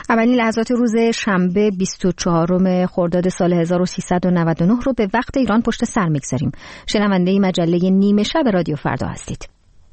اولین لحظات روز شنبه 24 خرداد سال 1399 رو به وقت ایران پشت سر میگذاریم. شنونده مجله نیمه شب رادیو فردا هستید.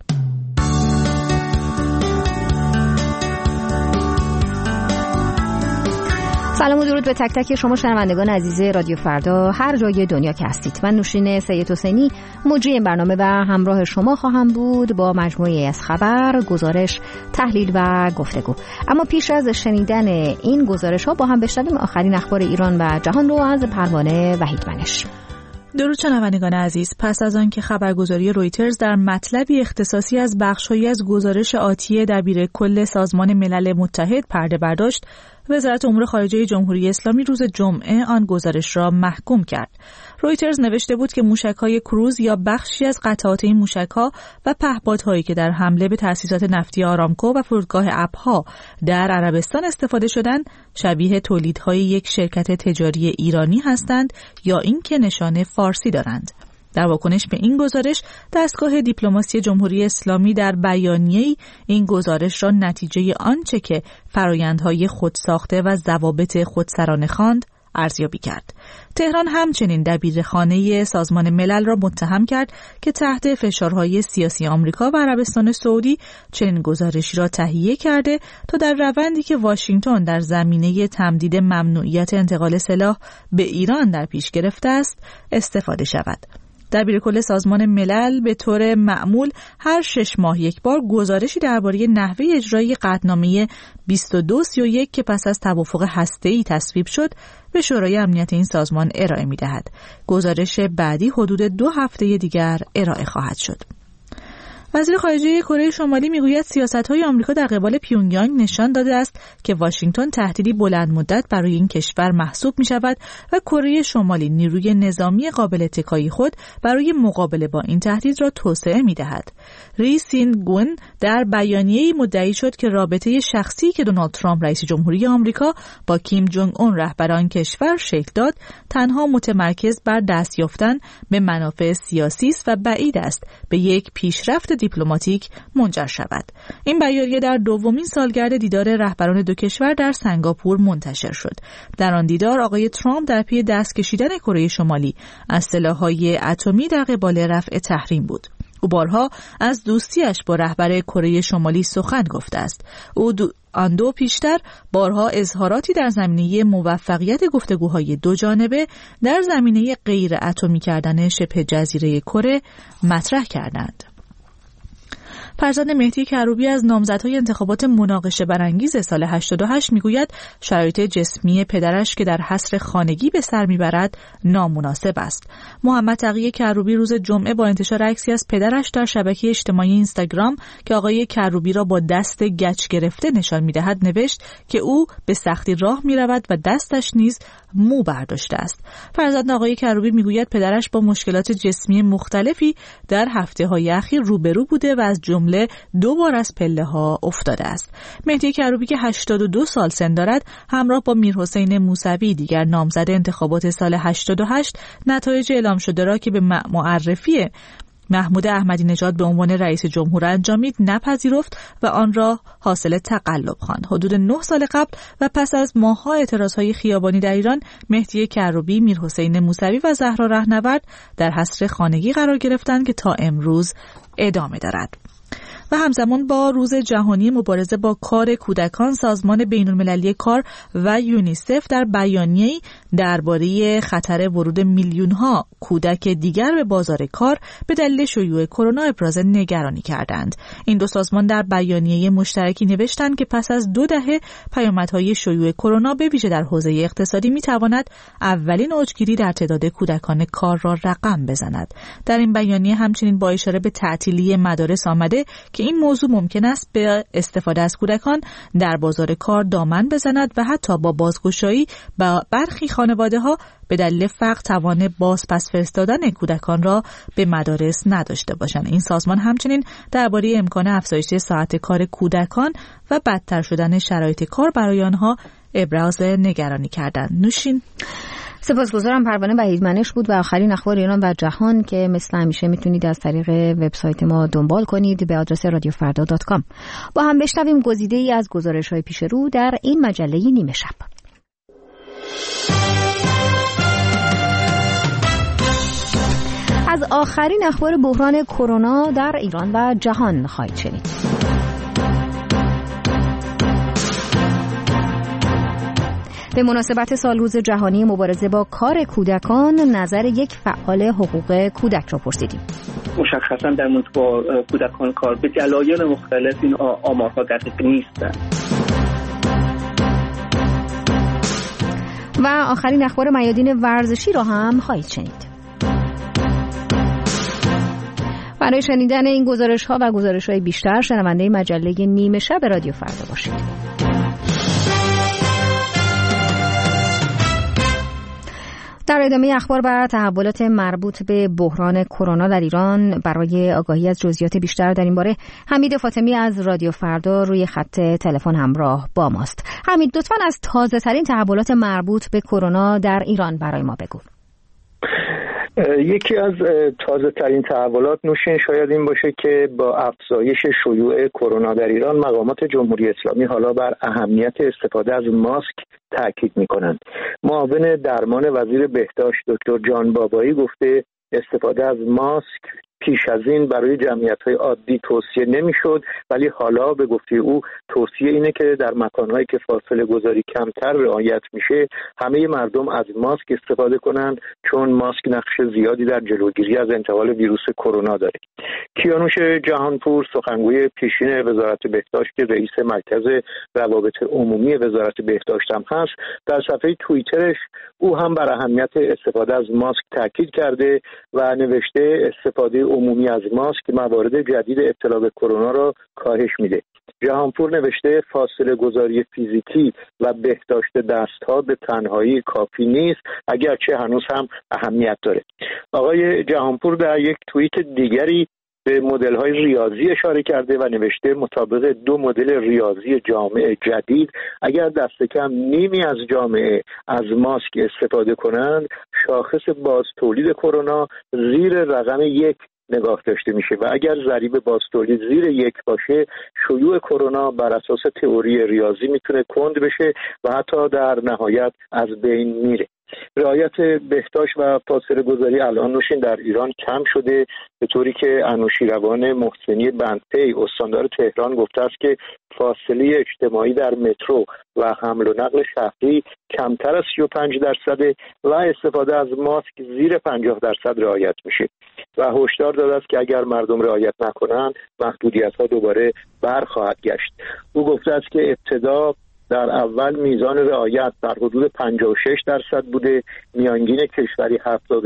سلام و درود به تک تک شما شنوندگان عزیز رادیو فردا هر جای دنیا که هستید. من نوشین سید حسینی مجری این برنامه و همراه شما خواهم بود با مجموعی از خبر، گزارش، تحلیل و گفتگو. اما پیش از شنیدن این گزارش ها با هم بشنویم آخرین اخبار ایران و جهان رو از پروانه وحید منش. درود شنوندگان عزیز. پس از آنکه خبرگزاری رویترز در مطلبی اختصاصی از بخش‌هایی از گزارش آتی دبیرکل سازمان ملل متحد پرده برداشت، وزارت امور خارجه جمهوری اسلامی روز جمعه آن گزارش را محکوم کرد. رویترز نوشته بود که موشک‌های کروز یا بخشی از قطعات این موشک‌ها و پهپادهایی که در حمله به تأسیسات نفتی آرامکو و فرودگاه ابها در عربستان استفاده شدند، شبیه تولیدهای یک شرکت تجاری ایرانی هستند یا اینکه نشان فارسی دارند. در واکنش به این گزارش، دستگاه دیپلماسی جمهوری اسلامی در بیانیه‌ای این گزارش را نتیجه آنچه که فرآیندهای خودساخته و ضوابط خودسرانه خواند ارزیابی کرد. تهران همچنین دبیرخانه سازمان ملل را متهم کرد که تحت فشارهای سیاسی آمریکا و عربستان سعودی چنین گزارشی را تهیه کرده تا در روندی که واشنگتن در زمینه تمدید ممنوعیت انتقال سلاح به ایران در پیش گرفته است استفاده شود. دبیرکل سازمان ملل به طور معمول هر 6 ماه یک بار گزارشی درباره نحوه اجرای قطعنامه 2231 که پس از توافق هسته‌ای تصویب شد به شورای امنیت این سازمان ارائه می‌دهد. گزارش بعدی حدود 2 هفته دیگر ارائه خواهد شد. وزیر خارجه کره شمالی میگوید سیاست‌های آمریکا در قبال پیونگیانگ نشان داده است که واشنگتن تهدیدی بلند مدت برای این کشور محسوب می‌شود و کره شمالی نیروی نظامی قابل اتکایی خود برای مقابله با این تهدید را توسعه می‌دهد. ری سین گون در بیانیه‌ای مدعی شد که رابطه شخصی که دونالد ترامپ رئیس جمهوری آمریکا با کیم جونگ اون رهبر آن کشور شکل داد تنها متمرکز بر دست یافتن به منافع سیاسی است و بعید است به یک پیشرفت دیپلماتیک منجر شود. این بیانیه در دومین سالگرد دیدار رهبران دو کشور در سنگاپور منتشر شد. در آن دیدار آقای ترامپ در پی دست کشیدن کره شمالی از سلاح‌های اتمی در قبال رفع تحریم بود. او بارها از دوستیش با رهبر کره شمالی سخن گفته است. آن دو پیشتر بارها اظهاراتی در زمینه موفقیت گفتگوهای دو جانبه در زمینه غیر اتمی کردن شبه جزیره کره مطرح کردند. فرزند مهدی کروبی از نامزدهای انتخابات مناقشه برانگیز سال 88 میگوید شرایط جسمی پدرش که در حصر خانگی به سر میبرد نامناسب است. محمد تقی کروبی روز جمعه با انتشار عکسی از پدرش در شبکه اجتماعی اینستاگرام که آقای کروبی را با دست گچ گرفته نشان میدهد نوشت که او به سختی راه میرود و دستش نیز مو برداشته است. فرزند آقای کروبی میگوید پدرش با مشکلات جسمی مختلفی در هفته‌های اخیر روبرو بوده و از جمله 2 بار از پله‌ها افتاده است. مهدی کروبی که 82 سال سن دارد همراه با میرحسین موسوی دیگر نامزد انتخابات سال 88 نتایج اعلام شده را که به معرفی محمود احمدی نژاد به عنوان رئیس جمهور انجامید نپذیرفت و آن را حاصل تقلب خواند. حدود 9 سال قبل و پس از ماه‌ها اعتراضهای خیابانی در ایران، مهدی کروبی، میرحسین موسوی و زهرا رهنورد در حصر خانگی قرار گرفتند که تا امروز ادامه دارد. و همزمان با روز جهانی مبارزه با کار کودکان، سازمان بین‌المللی کار و یونیسف در بیانیه‌ای درباره خطر ورود میلیون‌ها کودک دیگر به بازار کار به دلیل شیوع کرونا ابراز نگرانی کردند. این دو سازمان در بیانیه مشترکی نوشتند که پس از 2 دهه پیامدهای شیوع کرونا به ویژه در حوزه اقتصادی می‌تواند اولین اوجگیری در تعداد کودکان کار را رقم بزند. در این بیانیه همچنین با اشاره به تعطیلی مدارس آمده که این موضوع ممکن است به استفاده از کودکان در بازار کار دامن بزند و حتی با بازگشایی با برخی خانواده‌ها به دلیل فقر توان بازپس فرستادن کودکان را به مدارس نداشته باشند. این سازمان همچنین درباره امکان افزایش ساعت کار کودکان و بدتر شدن شرایط کار برای آنها ابراز نگرانی کردند. نوشین. سپاسگزارم. پروانه وحیدمنش بود و آخرین اخبار ایران و جهان که مثل همیشه میتونید از طریق وبسایت ما دنبال کنید به آدرس radiofarda.com. با هم بشنویم گزیده‌ای از گزارش‌های پیش رو در این مجله نیمه شب. از آخرین اخبار بحران کرونا در ایران و جهان خواهید شنید. به مناسبت سالروز جهانی مبارزه با کار کودکان نظر یک فعال حقوق کودک را پرسیدیم. مشخصا در مورد با کودکان کار به دلایل مختلف این آمارها دقیق نیستند. و آخرین اخبار میادین ورزشی را هم خواهید شنید. برای شنیدن این گزارش‌ها و گزارش‌های بیشتر شنونده مجله نیمه شب رادیو فردا باشید. در ادامه اخبار و تحولات مربوط به بحران کرونا در ایران برای آگاهی از جزئیات بیشتر در این باره حمید فاطمی از رادیو فردا روی خط تلفن همراه با ماست. حمید، لطفاً از تازه‌ترین تحولات مربوط به کرونا در ایران برای ما بگو. یکی از تازه ترین تحولات نوشین شاید این باشه که با افزایش شیوع کرونا در ایران مقامات جمهوری اسلامی حالا بر اهمیت استفاده از ماسک تاکید می‌کنند. معاون درمان وزیر بهداشت دکتر جان بابایی گفته استفاده از ماسک پیش از این برای جمعیت‌های عادی توصیه نمی‌شد، ولی حالا به گفته او توصیه اینه که در مکان‌هایی که فاصله گذاری کمتر رعایت میشه همه مردم از ماسک استفاده کنند، چون ماسک نقش زیادی در جلوگیری از انتقال ویروس کرونا داره. کیانوش جهانپور سخنگوی پیشین وزارت بهداشت که رئیس مرکز روابط عمومی وزارت بهداشت هم هست، در صفحه توییترش او هم بر اهمیت استفاده از ماسک تاکید کرده و نوشته استفاده عمومی از ماسک موارد جدید ابتلا به کرونا را کاهش میده. جهانپور نوشته فاصله گذاری فیزیکی و بهداشت دستها به تنهایی کافی نیست، اگرچه هنوز هم اهمیت داره. آقای جهانپور در یک توییت دیگری به مدل‌های ریاضی اشاره کرده و نوشته مطابق 2 مدل ریاضی جامعه جدید اگر دست کم نیمی از جامعه از ماسک استفاده کنند شاخص باز تولید کرونا زیر رقم 1 نگاه داشته میشه و اگر ضریب باز تولید زیر 1 باشه شیوع کرونا بر اساس تئوری ریاضی میتونه کند بشه و حتی در نهایت از بین میره. رعایت بهداشت و فاصله گذاری الان نوشین در ایران کم شده، به طوری که انوشیروان محسنی بندپی استاندار تهران گفته است که فاصله اجتماعی در مترو و حمل و نقل شهری کمتر از 35% و استفاده از ماسک زیر 50% رعایت میشه و هشدار داده است که اگر مردم رعایت نکنند محدودیت‌ها دوباره برخواهد گشت. او گفته است که ابتدا در اول میزان رعایت در حدود 56% بوده، میانگین کشوری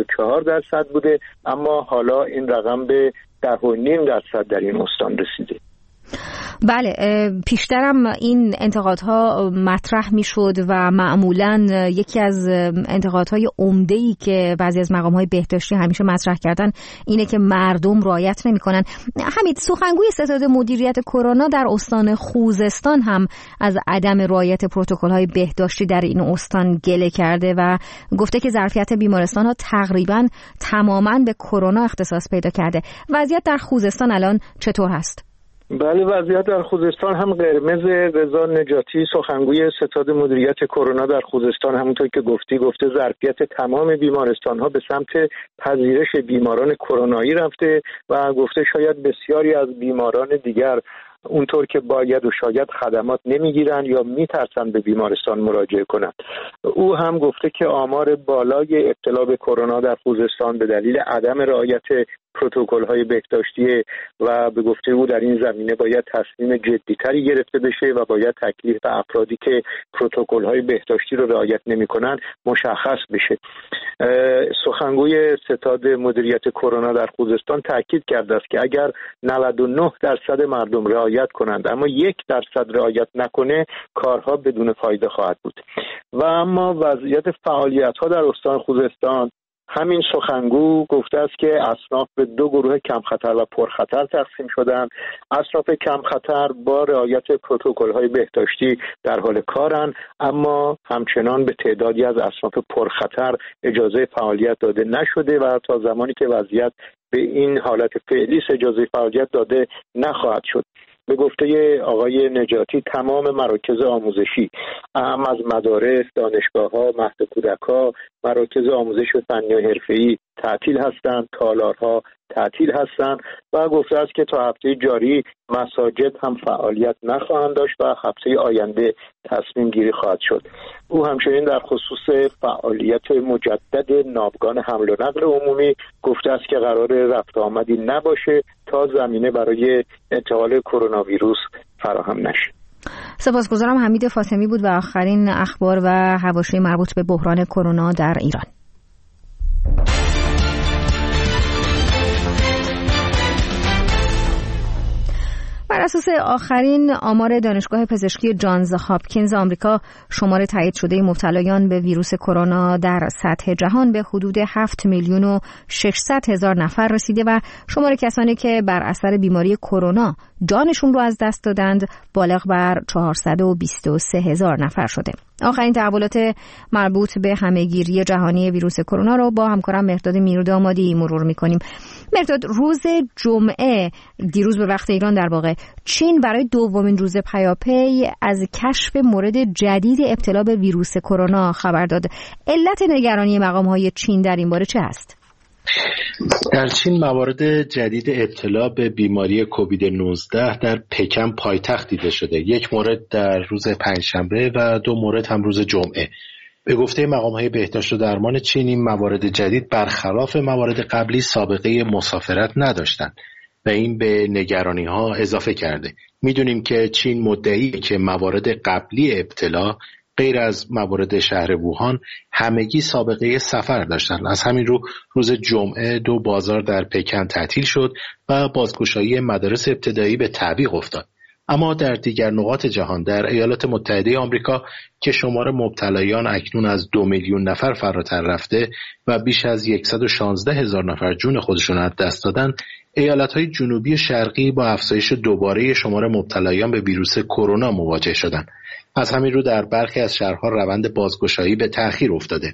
74% بوده، اما حالا این رقم به 10.5% در این استان رسیده. بله، پیشترم این انتقادها مطرح میشد و معمولا یکی از انتقادهای عمده‌ای که بعضی از مقام‌های بهداشتی همیشه مطرح کردن اینه که مردم رعایت نمی‌کنن. حمید، سخنگوی ستاد مدیریت کرونا در استان خوزستان هم از عدم رعایت پروتکل‌های بهداشتی در این استان گله کرده و گفته که ظرفیت بیمارستان‌ها تقریباً تماماً به کرونا اختصاص پیدا کرده. وضعیت در خوزستان الان چطور هست؟ بله، وضعیت در خوزستان هم قرمز. رضا نجاتی سخنگوی ستاد مدیریت کرونا در خوزستان همونطور که گفته ظرفیت تمام بیمارستان ها به سمت پذیرش بیماران کرونایی رفته و گفته شاید بسیاری از بیماران دیگر اونطور که باید و شاید خدمات نمیگیرن یا میترسن به بیمارستان مراجعه کنند. او هم گفته که آمار بالای ابتلا به کرونا در خوزستان به دلیل عدم رعایت پروتکل‌های بهداشتی و به گفته او در این زمینه باید تصمیم جدی‌تری گرفته بشه و باید تکلیف افرادی که پروتکل‌های بهداشتی رو رعایت نمی‌کنن مشخص بشه. سخنگوی ستاد مدیریت کرونا در خوزستان تاکید کرده است که اگر 99% مردم رعایت کنند اما 1% رعایت نکنه کارها بدون فایده خواهد بود. و اما وضعیت فعالیت‌ها در استان خوزستان همین سخنگو گفته است که اصناف به 2 گروه کم خطر و پرخطر تقسیم شدند. اصناف کم خطر با رعایت پروتکل‌های بهداشتی در حال کارند، اما همچنان به تعدادی از اصناف پرخطر اجازه فعالیت داده نشده و تا زمانی که وضعیت به این حالت فعلی اجازه فعالیت داده نخواهد شد. به گفته آقای نجاتی تمام مراکز آموزشی اهم از مدارس، دانشگاه‌ها، مهد کودک‌ها، مراکز آموزش فنی و حرفه‌ای تعطیل هستند، تالارها تعطیل هستند و گفته است که تا هفته جاری مساجد هم فعالیت نخواهند داشت و هفته آینده تصمیم گیری خواهد شد. او همچنین در خصوص فعالیت مجدد ناوگان حمل و نقل عمومی گفته است که قرار رفت آمدی نباشه تا زمینه برای انتقال کرونا ویروس فراهم نشه. سپاسگزارم. حمید فاطمی بود و آخرین اخبار و حواشی مربوط به بحران کرونا در ایران. بر اساس آخرین آمار دانشگاه پزشکی جانز هاپکینز آمریکا، شمار تایید شده مبتلایان به ویروس کرونا در سطح جهان به حدود 7,600,000 نفر رسیده و شمار کسانی که بر اثر بیماری کرونا جانشون رو از دست دادند بالغ بر 423,000 نفر شده. آخرین تحولات مربوط به همهگیری جهانی ویروس کرونا رو با همکارم مهرداد میردامادی مرور می‌کنیم. مهرداد، روز جمعه دیروز به وقت ایران در واقع چین برای دومین روز پیاپی از کشف مورد جدید ابتلا به ویروس کرونا خبر داد. علت نگرانی مقام‌های چین در این باره چه است؟ در چین موارد جدید ابتلا به بیماری کووید 19 در پکن پایتخت دیده شده. 1 مورد در روز پنجشنبه و 2 مورد هم روز جمعه. به گفته مقام‌های بهداشت و درمان چین این موارد جدید برخلاف موارد قبلی سابقه مسافرت نداشتند و این به نگرانی‌ها اضافه کرده. می‌دونیم که چین مدعیه که موارد قبلی ابتلا غیر از موارد شهر ووهان همگی سابقه سفر داشتند. از همین رو روز جمعه 2 بازار در پکن تعطیل شد و بازگشایی مدارس ابتدایی به تعویق افتاد. اما در دیگر نقاط جهان، در ایالات متحده آمریکا که شمار مبتلایان اکنون از 2 میلیون نفر فراتر رفته و بیش از 116,000 نفر جون خودشون از دست دادن، ایالت‌های جنوبی شرقی با افزایش دوباره شمار مبتلایان به ویروس کرونا مواجه شدند. از همین رو در برخی از شهرها روند بازگشایی به تأخیر افتاده.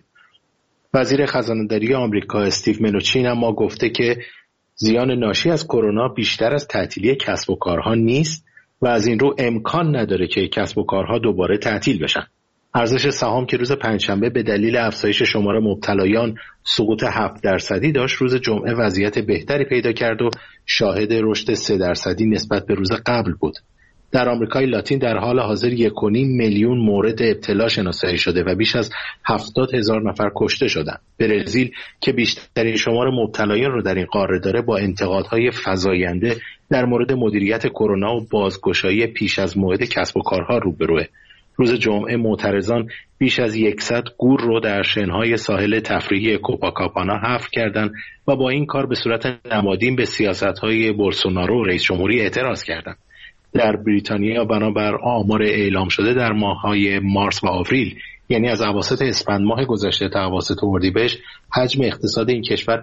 وزیر خزانه‌داری آمریکا استیو منوچین اما گفته که زیان ناشی از کرونا بیشتر از تعطیلی کسب و کارها نیست و از این رو امکان نداره که کسب و کارها دوباره تعطیل بشن. ارزش سهام که روز پنجشنبه به دلیل افزایش شمار مبتلایان سقوط 7% داشت، روز جمعه وضعیت بهتری پیدا کرد و شاهد رشد 3% نسبت به روز قبل بود. در آمریکای لاتین در حال حاضر 1.5 میلیون مورد ابتلا شناسایی شده و بیش از 70,000 نفر کشته شدند. برزیل که بیشترین شمار مبتلایان رو در این قاره داره با انتقادهای فزاینده در مورد مدیریت کرونا و بازگشایی پیش از موعد کسب و کارها روبروه. روز جمعه معترضان بیش از 100 گور رو در شنهای ساحل تفریحی کوپاکاپانا حفر کردند و با این کار به صورت نمادین به سیاست‌های بولسونارو رئیس جمهوری اعتراض کردند. در بریتانیا بنابر آمار اعلام شده در ماه‌های مارس و آوریل، یعنی از اواسط اسفند ماه گذشته تا اواسط اردیبهشت، حجم اقتصاد این کشور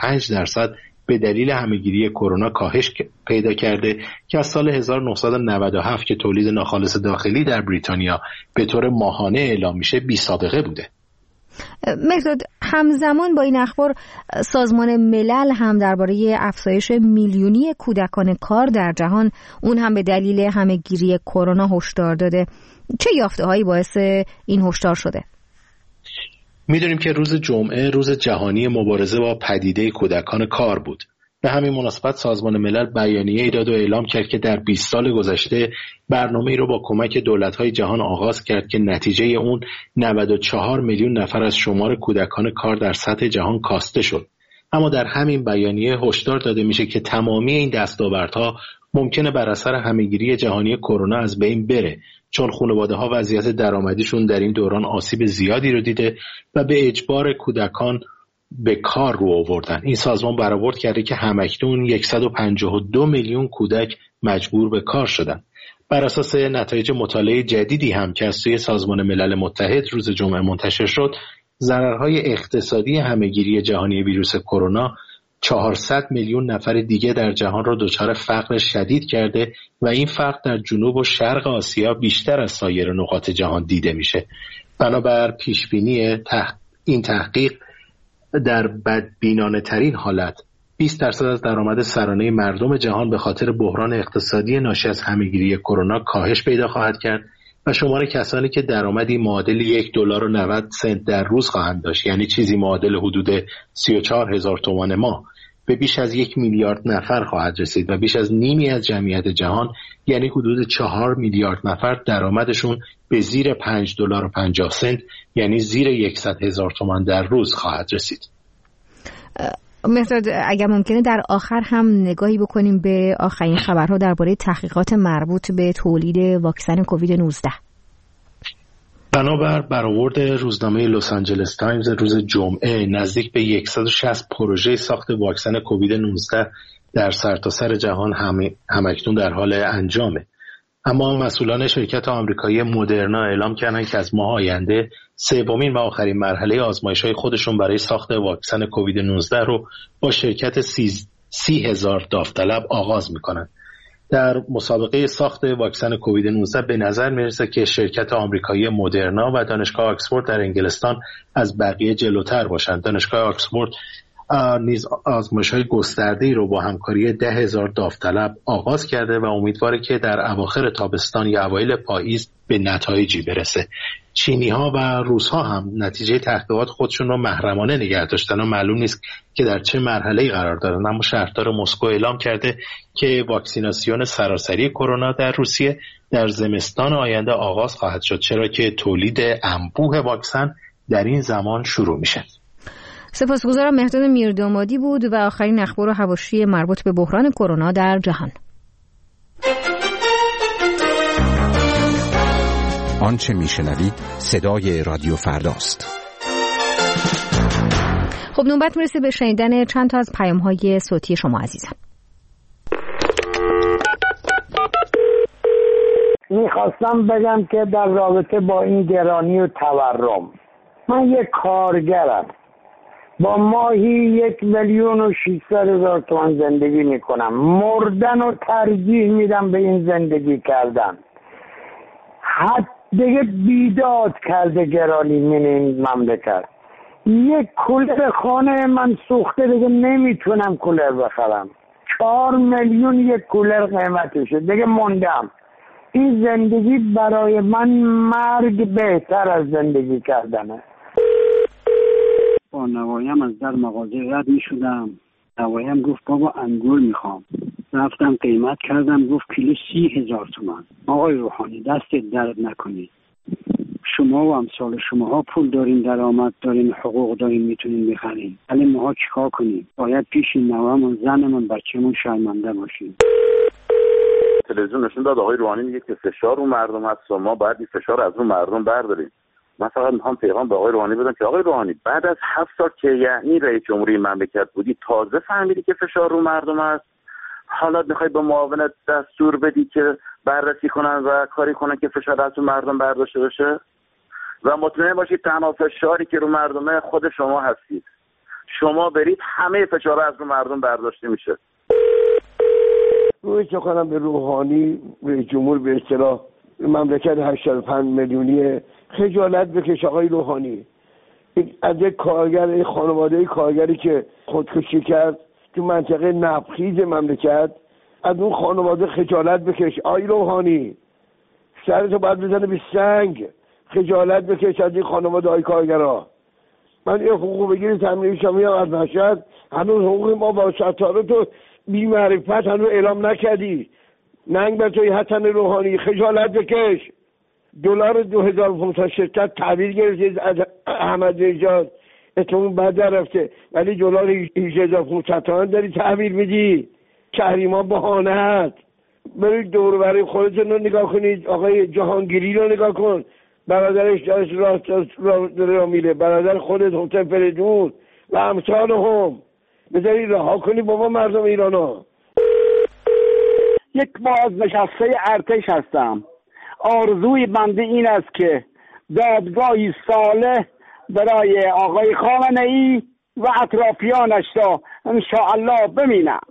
25% به دلیل همهگیری کرونا کاهش پیدا کرده که از سال 1997 که تولید ناخالص داخلی در بریتانیا به طور ماهانه اعلام میشه بی سابقه بوده. مهرداد، همزمان با این اخبار سازمان ملل هم درباره افزایش میلیونی کودکان کار در جهان، اون هم به دلیل همهگیری کرونا هشدار داده. چه یافته‌هایی باعث این هشدار شده؟ می‌دونیم که روز جمعه روز جهانی مبارزه با پدیده کودکان کار بود. به همین مناسبت سازمان ملل بیانیه‌ای داد و اعلام کرد که در 20 سال گذشته برنامه‌ای رو با کمک دولت‌های جهان آغاز کرد که نتیجه اون 94 میلیون نفر از شمار کودکان کار در سطح جهان کاسته شد. اما در همین بیانیه هشدار داده میشه که تمامی این دستاوردها ممکنه بر اثر همهگیری جهانی کرونا از بین بره، چون خانواده‌ها وضعیت درآمدیشون در این دوران آسیب زیادی رو دیده و به اجبار کودکان به کار رو آوردن. این سازمان برآورد کرده که همکنون 152 میلیون کودک مجبور به کار شدن. بر اساس نتایج مطالعه جدیدی هم که از سوی سازمان ملل متحد روز جمعه منتشر شد، ضررهای اقتصادی همهگیری جهانی ویروس کرونا 400 میلیون نفر دیگه در جهان رو دچار فقر شدید کرده و این فقر در جنوب و شرق آسیا بیشتر از سایر نقاط جهان دیده میشه. بنابر پیشبینی این تحقیق در بدبینانه ترین حالت 20% از درآمد سرانه مردم جهان به خاطر بحران اقتصادی ناشی از همهگیری کرونا کاهش پیدا خواهد کرد و شمار کسانی که درآمدی معادل $1.90 در روز خواهند داشت، یعنی چیزی معادل حدود 34,000 تومان ماه، به بیش از 1 میلیارد نفر خواهد رسید و بیش از نیمی از جمعیت جهان، یعنی حدود 4 میلیارد نفر، درآمدشون به زیر $5.50 یعنی زیر 100,000 تومان در روز خواهد رسید. مهرداد، اگر ممکنه در آخر هم نگاهی بکنیم به آخرین خبرها درباره تحقیقات مربوط به تولید واکسن کووید 19. بنابر برآورد روزنامه لس آنجلس تایمز روز جمعه، نزدیک به 160 پروژه ساخت واکسن کووید 19 در سرتاسر جهان همکنون در حال انجامه. اما مسئولان شرکت آمریکایی مدرنا اعلام کردند که از ماه آینده سومین و آخرین مرحله آزمایش‌های خودشون برای ساخت واکسن کووید 19 رو با شرکت 30,000 داوطلب آغاز می‌کنند. در مسابقه ساخت واکسن کووید 19 به نظر میرسه که شرکت آمریکایی مدرنا و دانشگاه آکسفورد در انگلستان از بقیه جلوتر باشند. دانشگاه آکسفورد نیز آزمایش‌های گسترده‌ای رو با همکاری 10,000 داوطلب آغاز کرده و امیدواره که در اواخر تابستان یا اوایل پاییز به نتایجی برسه. چینی‌ها و روس‌ها هم نتیجه تحقیقات خودشون رو محرمانه نگه داشتن و معلوم نیست که در چه مرحله‌ای قرار دارن، اما شهردار مسکو اعلام کرده که واکسیناسیون سراسری کرونا در روسیه در زمستان آینده آغاز خواهد شد، چرا که تولید انبوه واکسن در این زمان شروع میشه. سپاسگزارم. مهرداد میردامادی بود و آخرین اخبار و حواشی مربوط به بحران کرونا در جهان. آنچه میشنوید صدای رادیو فرداست. خب نوبت میرسه به شنیدن چند تا از پیام‌های صوتی شما عزیزان. میخواستم بگم که در رابطه با این گرانی و تورم، من یک کارگرم، با ماهی 1,600,000 تومان زندگی میکنم. مردن و ترجیح میدم به این زندگی کردن. حد دیگه بیداد کرده گرانی من این مملکت. یک کولر خانه من سوخته، دیگه نمیتونم کولر بخرم. 4 میلیون یک کولر قیمتشه، دیگه موندم. این زندگی برای من مرگ بهتر از زندگی کردنه. با نوایم از در مغازه رد می شدم. نوایم گفت بابا انگور میخوام. رفتم قیمت کردم، گفت کیلو 30,000 تومان. آقای روحانی دست درد نکنید. شما و امثال شماها پول دارین، درآمد دارین، حقوق دارین، میتونین بخرین. ولی ماها چیکار کنیم؟ باید پیش نوامون، زنمون، بچه‌مون شرمنده باشیم. تلویزیون نشون داد آقای روحانی میگه که فشار رو مردم هست و ما باید این فشار از رو مردم برداریم. من فقط میخوام پیغام به آقای روحانی بدم که آقای روحانی بعد از 7 سال که یعنی رئیس جمهوری مملکت بودی تازه فهمیدی که فشار رو مردم است. حالا میخوای به معاونت دستور بدی که بررسی کنن و کاری کنن که فشار از رو مردم برداشته بشه و مطمئن باشید تنها فشاری که رو مردمه خود شما هستید. شما برید همه فشار از رو مردم برداشته میشه. روی چه کنم به روحانی رئیس جمهور به اصطلاح مملکت 85 میلیونی خجالت بکش آقای روحانی. از یک کارگر، یک خانواده کارگری که خودکشی کرد تو منطقه نفتخیز مملکت، از اون خانواده خجالت بکش آقای روحانی. سرتو باید بزنه به سنگ. خجالت بکش از این خانواده های کارگرها. من این حقوق بگیری تامین شما از نشد، هنوز حقوق ما با ستاره تو بی معرفت هنوز اعلام نکردی. ننگ بر توی حسن روحانی، خجالت بکش. دلار 2500 شرکت تحویل گرفته از احمد نژاد، اتمون بعد رفته، ولی دلار 18500 تومان داری تحویل میدی. کهریمان بهانه هست. برید دور برای خودتون رو نگاه کنید. آقای جهانگیری رو نگاه کن، برادرش داشت راه میره، برادر خودت حسین فریدون و امثال هم. بذاری رها کنی بابا مردم ایرانو. یک بازنشسته ارتش هستم. آرزوی بنده این است که دادگاهی صالح برای آقای خامنه‌ای و اطرافیانش را انشاءالله ببینم.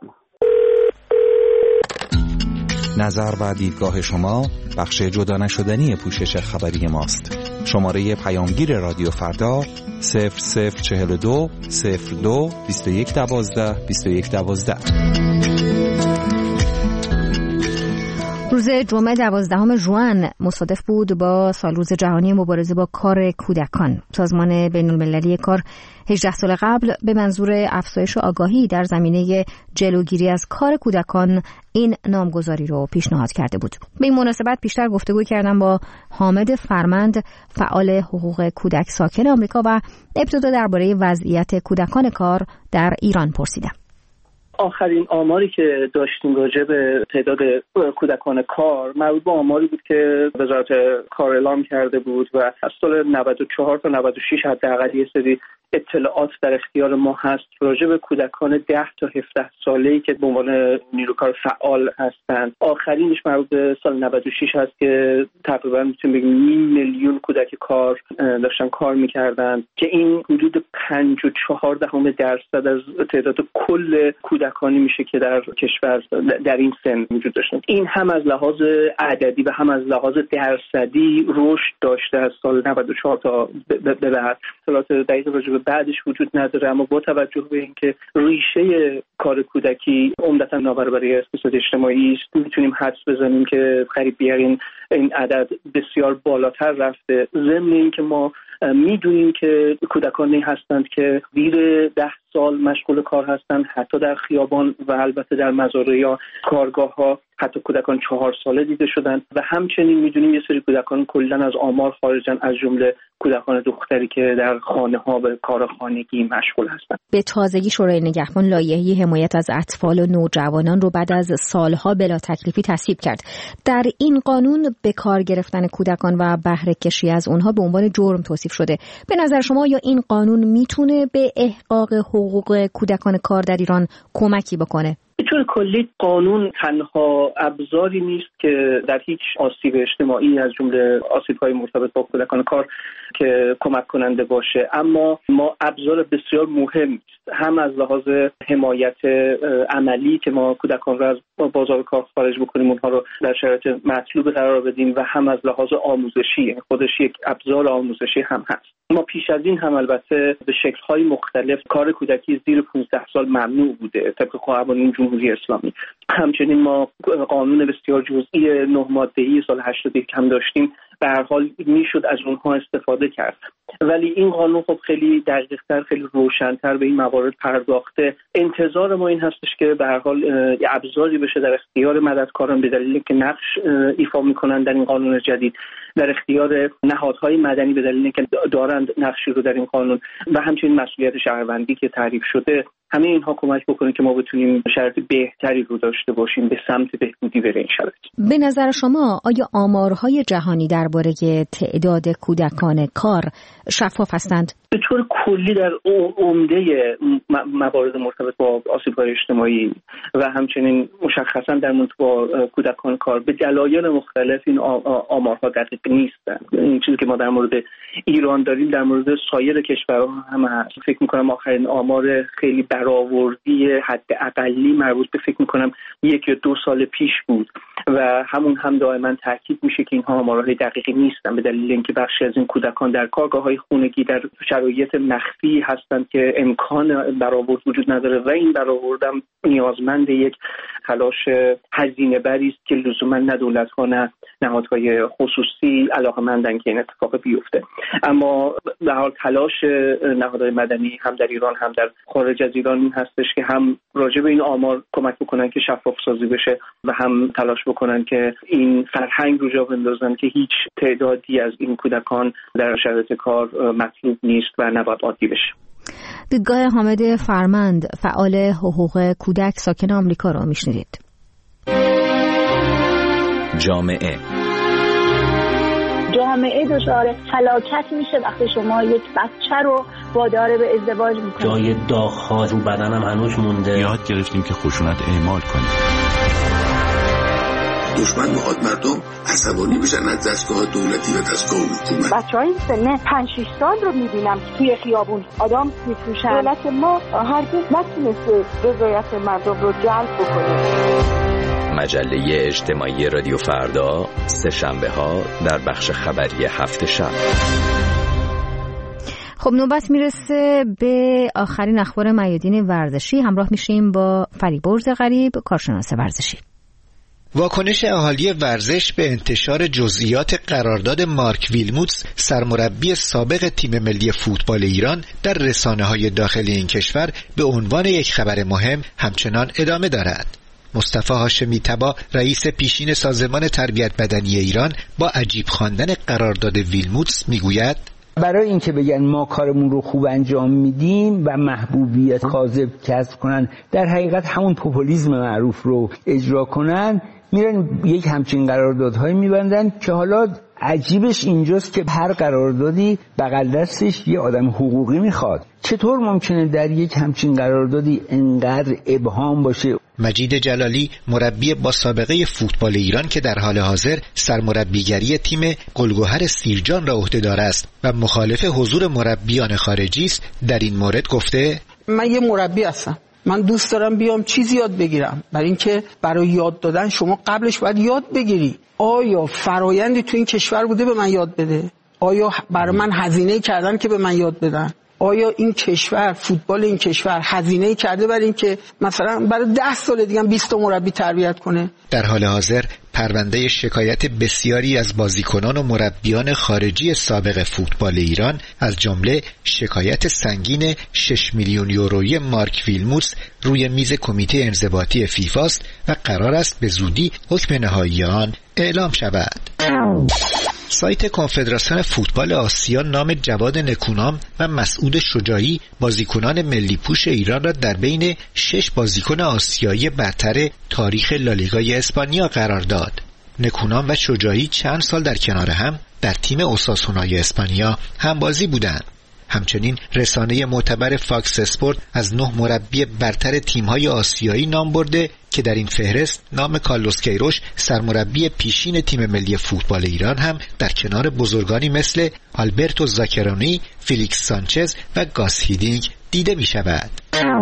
نظر و دیدگاه شما بخش جدا نشدنی پوشش خبری ماست. شماره پیامگیر رادیو فردا 0042 02 21 12 21 12. روز جمعه 12 ژوئن مصادف بود با سالروز جهانی مبارزه با کار کودکان. سازمان بین‌المللی کار 18 سال قبل به منظور افزایش آگاهی در زمینه جلوگیری از کار کودکان این نامگذاری رو پیشنهاد کرده بود. به این مناسبت بیشتر گفتگو کردم با حامد فرمند، فعال حقوق کودک ساکن آمریکا و ابتدا درباره وضعیت کودکان کار در ایران پرسیدم. آخرین آماری که داشتیم راجع به تعداد کودکان کار مربوط به آماری بود که وزارت کار اعلام کرده بود و از سال 94 تا 96 حداقل یه سری اطلاعات در اختیار ما هست راجع به کودکان 10 تا 17 ساله‌ای که به عنوان نیروکار فعال هستند. آخرینش مربوط به سال 96 هست که تقریبا میتونیم بگیم 500,000 کودک کار داشتن کار می‌کردند که این حدود 5.4% از تعداد کل کودکانی میشه که در کشور در این سن وجود داشتن. این هم از لحاظ عددی و هم از لحاظ درصدی رشد داشته از سال 94 تا به بعد. اطلاعات دقیق راجع به بعدش وجود نداره، اما با توجه به اینکه ریشه کار کودکی عمدتاً نابرابری اقتصادی اجتماعی است میتونیم حدس بزنیم که قریب بیارین این عدد بسیار بالاتر رفته. ضمن اینکه ما میدونیم که کودکانی هستند که زیر 10 سال مشغول کار هستند، حتی در خیابان و البته در مزارع یا کارگاه‌ها حتی کودکان 4 ساله دیده شدند و همچنین میدونیم یه سری کودکان کلاً از آمار خارجن، از جمله کودکان دختری که در خانه‌ها به کار خانگی مشغول هستند. به تازگی شورای نگهبان لایحه‌ای حمایت از اطفال و نوجوانان رو بعد از سالها بلا تکلیفی تصویب کرد. در این قانون به کار گرفتن کودکان و بهره کشی از اونها به عنوان جرم توصیف شده. به نظر شما یا این قانون میتونه به احقاق حقوق کودکان کار در ایران کمکی بکنه؟ به طور کلی قانون تنها ابزاری نیست که در هیچ آسیب اجتماعی از جمله آسیب‌های مرتبط با کودکان کار که کمک کننده باشه، اما ما ابزار بسیار مهم هم از لحاظ حمایت عملی که ما کودکان رو از بازار کار خارج بکنیم، اونها رو در شرایط مطلوب قرار بدیم و هم از لحاظ آموزشی، خودش یک ابزار آموزشی هم هست. ما پیش از این هم البته به شکل‌های مختلف کار کودکی زیر 15 سال ممنوع بوده طبق قوانین جمهوری اسلامی. همچنین ما قانون بسیار جزئی 9 ماده‌ای سال 81 هم داشتیم، به هر حال میشد از اونها استفاده کرد. ولی این قانون خب خیلی دقیق‌تر، خیلی روشن‌تر به این موارد پرداخته. انتظار ما این هستش که به هر حال یه ابزاری بشه در اختیار مددکاران به دلیل که نقش ایفا می‌کنند در این قانون جدید، در اختیار نهادهای مدنی به دلیل که دارند نقشی رو در این قانون و همچنین مسئولیت شهروندی که تعریف شده، همه اینها کمک بکنه که ما بتونیم شرایط بهتری رو داشته باشیم، به سمت بهبودی بره این شرایط. به نظر شما آیا آمارهای جهانی درباره تعداد کودکان کار شفاف هستند؟ به طور کلی در عمده موارد مرتبط با آسیب‌های اجتماعی و همچنین مشخصا در مرتبط با کودکان کار به دلایل مختلف این آمارها دقیق نیستند. این چیزی که ما در مورد ایران داریم در مورد سایر کشورها هم هست. فکر می‌کنم آخرین آمار خیلی برآوردی حد اقلی مربوط به فکر می‌کنم 1 یا 2 سال پیش بود و همون هم دائما تاکید میشه که اینها آمارهای دقیقی نیستن به دلیل اینکه بخشی از این کودکان در کارگاه‌های خانگی در شرایط مخفی هستند که امکان برآورد وجود نداره و این برآوردم نیازمند یک تلاش هزینه بری است که لزوما نه دولت‌ها نه نهادهای خصوصی علاقه‌مندن که این اتفاق بیفته. اما به حال تلاش نهادهای مدنی هم در ایران هم در خارج از ایران این هستش که هم راجع به این آمار کمک بکنن که شفاف سازی بشه و هم تلاش بکنن که این فرهنگ رو جا بندازن که هیچ تعدادی از این کودکان در شرایط کار مطلوب نیست و نباید عادی بشه. دیدگاه حامد فرمند، فعال حقوق کودک ساکن آمریکا رو میشنیدید. جامعه دچار هلاکت میشه وقتی شما یک بچه رو وادار به ازدواج میکنید. جای داغ‌ها رو بدنم هنوز مونده. یاد گرفتیم که خشونت اعمال کنیم. دشمن میخواد مردم عصبانی بشن از دستگاه دولتی و دستگاه حکومت. بچهای سن 5-6 سال رو میبینم توی خیابون آدم میفروشن. دولت ما هرگز نتونسته رضایت مردم رو جلب بکنه. مجله اجتماعی رادیو فردا سه شنبه ها در بخش خبری هفت شب. خب نوبت میرسه به آخرین اخبار میادین ورزشی. همراه میشیم با فریبرز غریب، کارشناس ورزشی. واکنش اهالی ورزش به انتشار جزئیات قرارداد مارک ویلموتس، سرمربی سابق تیم ملی فوتبال ایران، در رسانه‌های داخلی این کشور به عنوان یک خبر مهم همچنان ادامه دارد. مصطفی هاشمی طبا، رئیس پیشین سازمان تربیت بدنی ایران، با عجیب خواندن قرارداد ویلموتس میگوید برای اینکه بگن ما کارمون رو خوب انجام میدیم و محبوبیت کاذب کسب کنن، در حقیقت همون پوپولیسم معروف رو اجرا کنن، میرن یک همچین قراردادهایی میبندن که حالا عجیبش اینجاست که هر قراردادی بغل دستش یه آدم حقوقی میخواد. چطور ممکنه در یک همچین قراردادی انقدر ابهام باشه؟ مجید جلالی، مربی با سابقه فوتبال ایران که در حال حاضر سرمربیگری تیم گلگهر سیرجان را عهده‌دار است و مخالف حضور مربیان خارجی است، در این مورد گفته من یه مربی هستم، من دوست دارم بیام چیزی یاد بگیرم. برای اینکه برای یاد دادن شما قبلش باید یاد بگیری. آیا فرایندی تو این کشور بوده به من یاد بده؟ آیا برای من هزینه کردن که به من یاد بدن؟ آیا این کشور، فوتبال این کشور هزینه کرده برای اینکه مثلا برای 10 سال دیگه 20 تا مربی تربیت کنه؟ در حال حاضر پرونده شکایت بسیاری از بازیکنان و مربیان خارجی سابق فوتبال ایران، از جمله شکایت سنگین 6 میلیون یورویی مارک ویلموتس، روی میز کمیته انضباطی فیفا است و قرار است به زودی حکم نهایی آن اعلام شود. سایت کنفدراسیون فوتبال آسیا نام جواد نکونام و مسعود شجاعی، بازیکنان ملی پوش ایران را در بین 6 بازیکن آسیایی برتر تاریخ لالیگای اسپانیا قرار داد. نکونام و شجاعی چند سال در کنار هم در تیم اوساسونای اسپانیا همبازی بودند. همچنین رسانه معتبر فاکس اسپورت از 9 مربی برتر تیم‌های آسیایی نام برده که در این فهرست نام کارلوس کیروش، سرمربی پیشین تیم ملی فوتبال ایران، هم در کنار بزرگانی مثل آلبرتو زاکرونی، فیلیکس سانچز و گاس هیدینگ دیده می شود.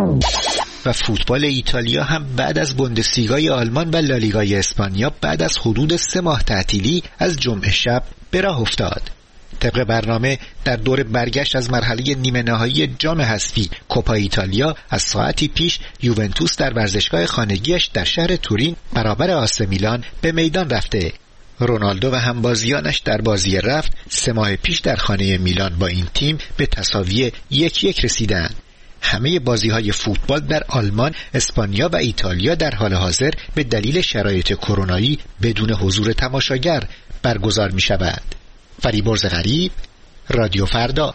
و فوتبال ایتالیا هم بعد از بوندسلیگای آلمان و لالیگای اسپانیا بعد از حدود 3 ماه تعطیلی از جمعه شب به راه افتاد. طبق برنامه در دور برگشت از مرحله نیمه نهایی جام حذفی کوپا ایتالیا از ساعتی پیش یوونتوس در ورزشگاه خانگیش در شهر تورین برابر آس میلان به میدان رفته. رونالدو و همبازیانش در بازی رفت 3 ماه پیش در خانه میلان با این تیم به تساوی 1-1 رسیدند. همه بازی‌های فوتبال در آلمان، اسپانیا و ایتالیا در حال حاضر به دلیل شرایط کرونایی بدون حضور تماشاگر برگزار می‌شود. فریبرز غریب، رادیو فردا.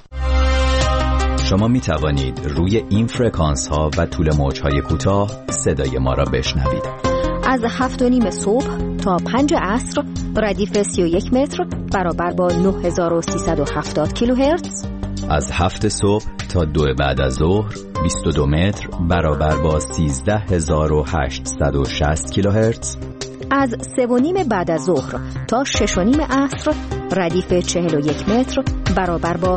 شما می توانید روی این فرکانس ها و طول موج های کوتاه صدای ما را بشنوید. از 7:30 صبح تا 5 عصر ردیف 31 متر برابر با 9370 کیلوهرتز. از 7 صبح تا 2 بعد از ظهر 22 متر برابر با 13860 کیلوهرتز. از 3:30 بعد از ظهر تا 6:30 عصر ردیف 41 متر برابر با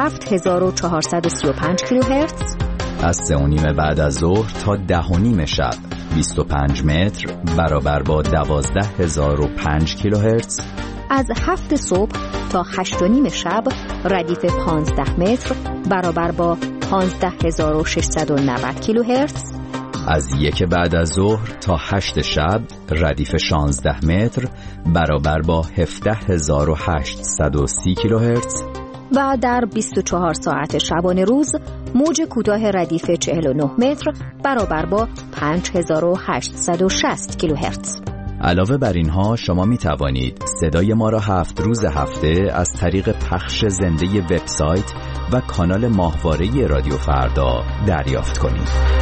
7435 کیلوهرتز. از 3:30 بعد از ظهر تا 10:30 شب 25 متر برابر با 12005 کیلوهرتز. از 7 صبح تا 8:30 شب ردیف 15 متر برابر با 15690 کیلوهرتز. از 1 بعد از ظهر تا 8 شب ردیف 16 متر برابر با 17830 کیلوهرتز. و در 24 ساعت شبانه روز موج کوتاه ردیف 49 متر برابر با 5860 کیلوهرتز. علاوه بر اینها شما می توانید صدای ما را 7 روز هفته از طریق پخش زنده وبسایت و کانال ماهواره رادیو فردا دریافت کنید.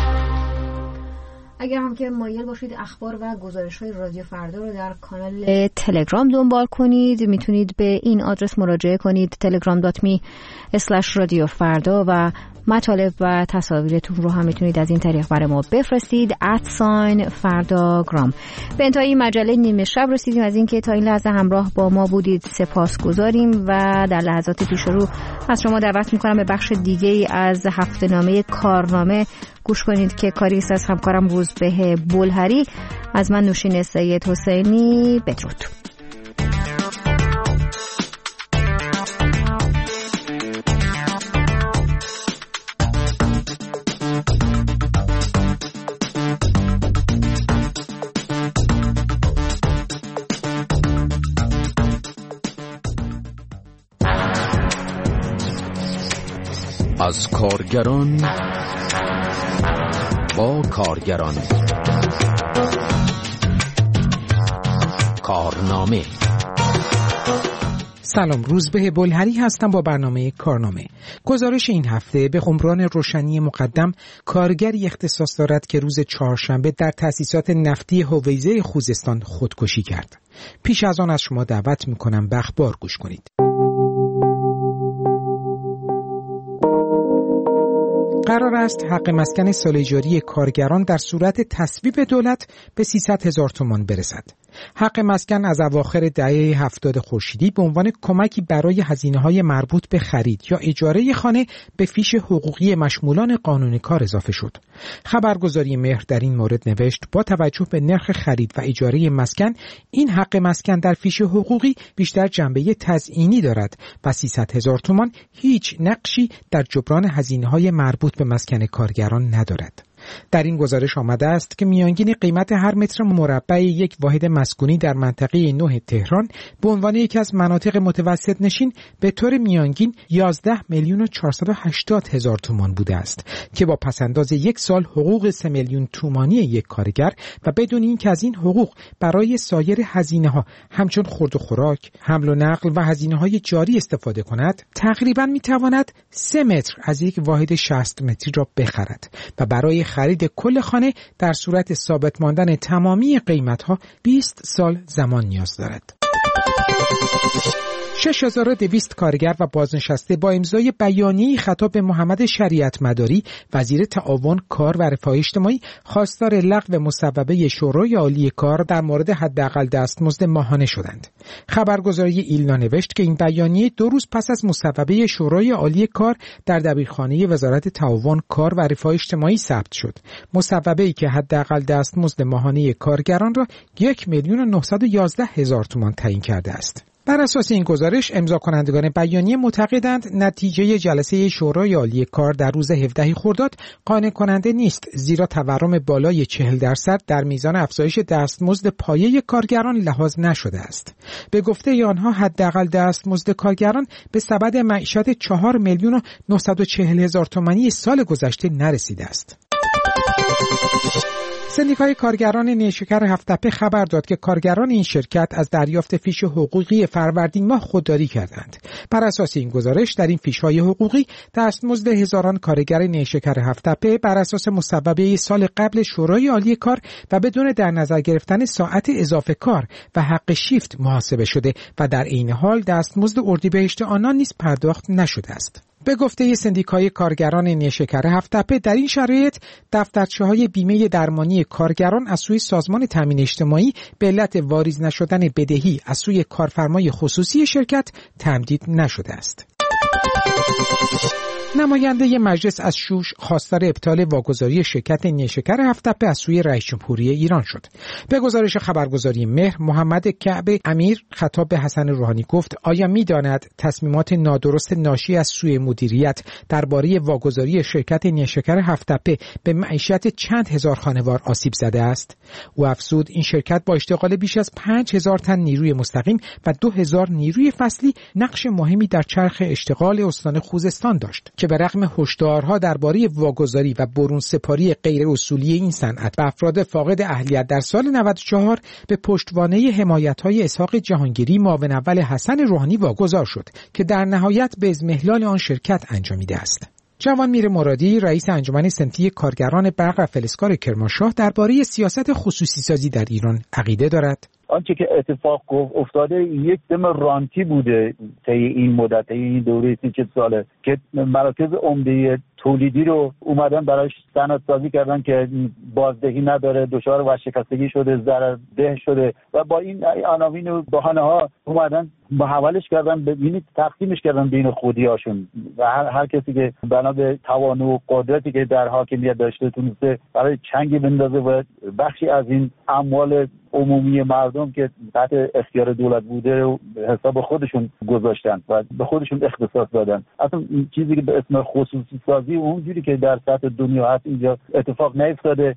اگر هم که مایل باشید اخبار و گزارش‌های رادیو فردا رو در کانال تلگرام دنبال کنید، میتونید به این آدرس مراجعه کنید telegram.me/radiofarda و مطالب و تصاویرتون رو هم میتونید از این طریق برای ما بفرستید @فردا_گرام. به انتهای مجله نیمه شب رسیدیم. از اینکه تا این لحظه همراه با ما بودید سپاسگزاریم و در لحظات پیش رو از شما دعوت میکنم به بخش دیگه از هفته‌نامه کارنامه گوش کنید که کاری است از همکارم روزبه بلهری. از من نوشین سید حسینی، بدرود. از کارگران با کارگران. کارنامه. سلام، روزبه بلهری هستم با برنامه کارنامه. گزارش این هفته به قمران روشنی مقدم، کارگری اختصاص دارد که روز چهارشنبه در تأسیسات نفتی هویزه خوزستان خودکشی کرد. پیش از آن از شما دعوت میکنم به اخبار گوش کنید. قرار است حق مسکن سال اجاری کارگران در صورت تصویب دولت به 300,000 تومان برسد. حق مسکن از اواخر دهه 70 خورشیدی به عنوان کمکی برای هزینه‌های مربوط به خرید یا اجاره خانه به فیش حقوقی مشمولان قانون کار اضافه شد. خبرگزاری مهر در این مورد نوشت با توجه به نرخ خرید و اجاره مسکن، این حق مسکن در فیش حقوقی بیشتر جنبه تزیینی دارد و 300,000 تومان هیچ نقشی در جبران هزینه‌های مربوط به مسکن کارگران ندارد. در این گزارش آمده است که میانگین قیمت هر متر مربع یک واحد مسکونی در منطقه 9 تهران به عنوان یکی از مناطق متوسط نشین به طور میانگین 11,480,000 تومان بوده است که با پسنداز یک سال حقوق 3 میلیون تومانی یک کارگر و بدون اینکه از این حقوق برای سایر هزینه‌ها همچون خورد و خوراک، حمل و نقل و هزینه‌های جاری استفاده کند، تقریباً میتواند 3 متر از یک واحد 60 متری را بخرد و برای خرید کل خانه در صورت ثابت ماندن تمامی قیمت‌ها 20 سال زمان نیاز دارد. 6,200 کارگر و بازنشسته با امضای بیانیه‌ای خطاب به محمد شریعت مداری، وزیر تعاون، کار و رفاه اجتماعی، خواستار لغو مصوبه شورای عالی کار در مورد حداقل دستمزد ماهانه شدند. خبرگزاری ایلنا نوشت که این بیانیه 2 روز پس از مصوبه شورای عالی کار در دبیرخانه وزارت تعاون، کار و رفاه اجتماعی ثبت شد. مصوبه‌ای که حداقل دستمزد ماهانه کارگران را 1,911,000 تومان تعیین کرده است. بر اساس این گزارش، امضا کنندگان بیانیه معتقدند نتیجه جلسه شورای عالی کار در روز 17 خرداد قانع کننده نیست، زیرا تورم بالای 40% در میزان افزایش دستمزد پایه کارگران لحاظ نشده است. به گفته آنها حداقل دستمزد کارگران به سبد معیشت 4,940,000 تومانی سال گذشته نرسیده است. سندیکای کارگران نیشکر هفت‌تپه خبر داد که کارگران این شرکت از دریافت فیش حقوقی فروردین ماه خودداری کردند. بر اساس این گزارش، در این فیش‌های حقوقی دستمزد هزاران کارگر نیشکر هفت‌تپه بر اساس مصوبه سال قبل شورای عالی کار و بدون در نظر گرفتن ساعت اضافه کار و حق شیفت محاسبه شده و در عین حال دستمزد اردیبهشت آنان نیز پرداخت نشده است. به گفته سندیکای کارگران نیشکر هفت‌تپه، در این شرایط دفترچه‌های بیمه درمانی کارگران از سوی سازمان تامین اجتماعی به علت واریز نشدن بدهی از سوی کارفرمای خصوصی شرکت تمدید نشده است. نماینده مجلس از شوش خواستار ابطال واگذاری شرکت نیشکر هفت‌تپه از سوی رئیس جمهوری ایران شد. به گزارش خبرگزاری مهر، محمد کعب امیر خطاب به حسن روحانی گفت: آیا می‌داند تصمیمات نادرست ناشی از سوء مدیریت درباره واگذاری شرکت نیشکر هفت‌تپه به معیشت چند هزار خانوار آسیب زده است؟ او افزود این شرکت با اشتغال بیش از 5,000 تن نیروی مستقیم و 2,000 نیروی فصلی نقش مهمی در چرخ اشتغال استان خوزستان داشت که به رغم هشدارها درباره واگذاری و برون سپاری غیر اصولی این صنعت و افراد فاقد اهلیت در سال 94 به پشتوانه حمایت‌های اسحاق جهانگیری معاون اول حسن روحانی واگذار شد که در نهایت به اضمحلال آن شرکت انجامیده است. جوانمیر مرادی، رئیس انجمن صنفی کارگران برق و فلزکار کرمانشاه، درباره سیاست خصوصی سازی در ایران عقیده دارد. آنچه که اتفاق افتاده یک دم رانتی بوده طی این مدت، این دوره 30 ساله که مراکز عمده تولیدی رو اومدن براش صنعت‌سازی کردن که بازدهی نداره، دچار ورشکستگی شده، ضررده شده و با این عناوین و بهانه‌ها اومدن محولش کردن، ببینید تقسیمش کردن بین خودیاشون و هر کسی که بنا به توان و قدرتی که در حاکمیت داشته تونسته برای چنگی بندازه و بخشی از این اموال عمومی مردم که تحت اختیار دولت بوده و حساب خودشون گذاشتن و به خودشون اختصاص دادن. اصلا این چیزی که به اسم خصوصی سازی اونجوری که در سطح دنیا هست اینجا اتفاق نیفتاده.